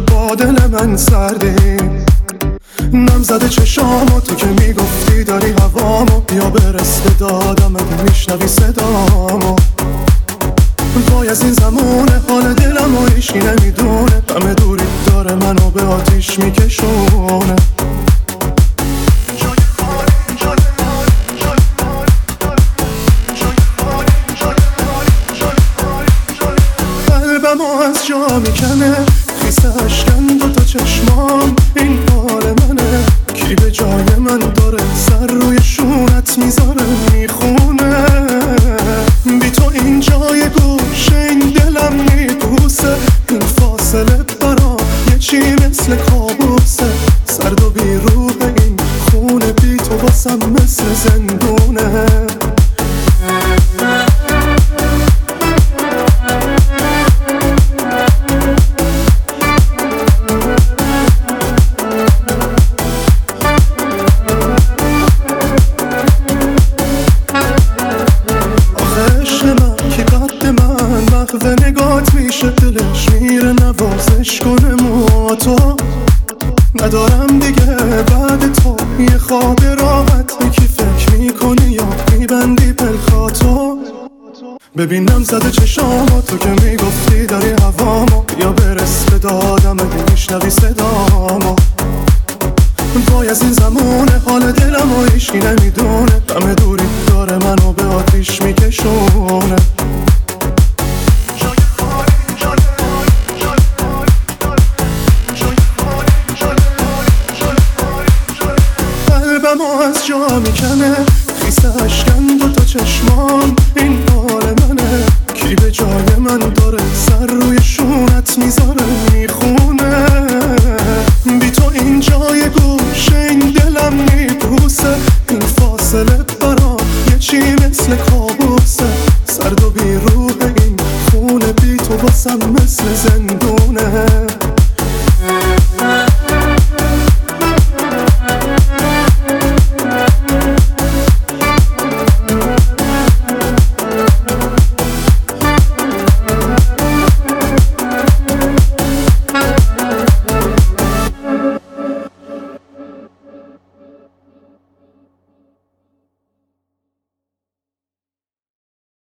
با دل من سردی، نم زده چشامو تو که میگفتی داری هوامو، بیا برس به دادم اگه میشنوی صدامو. وای از این زمونه حال دلمو هیچی نمیدونه، غم دوری داره منو به آتیش میکشونه. قلبمو از جا میکنه خیسه اشکن دوتا چشمام، این حال منه کی به جای من داره سر روی شونت میذاره میخونه. بی تو این جای گوشه این دلم میبوسه، این فاصله برا یه چی مثل کابوسه، سرد و بی روح این خونه بی تو واسم مثل زندونه. و نگات میشه دلش میره نوازش کنه موتو، ندارم دیگه بعد تو یه خواب راحت که فکر میکنی یا میبندی پلکاتو. ببینم زده چشامو تو که میگفتی داری هوامو، یا برس به دادم اگه میشنوی صدامو. وای از این زمونه حال دلمو هیچی نمیدونه، غم دوری داره منو به آتیش میکشونه. قلبمو از جا میکنه خیسه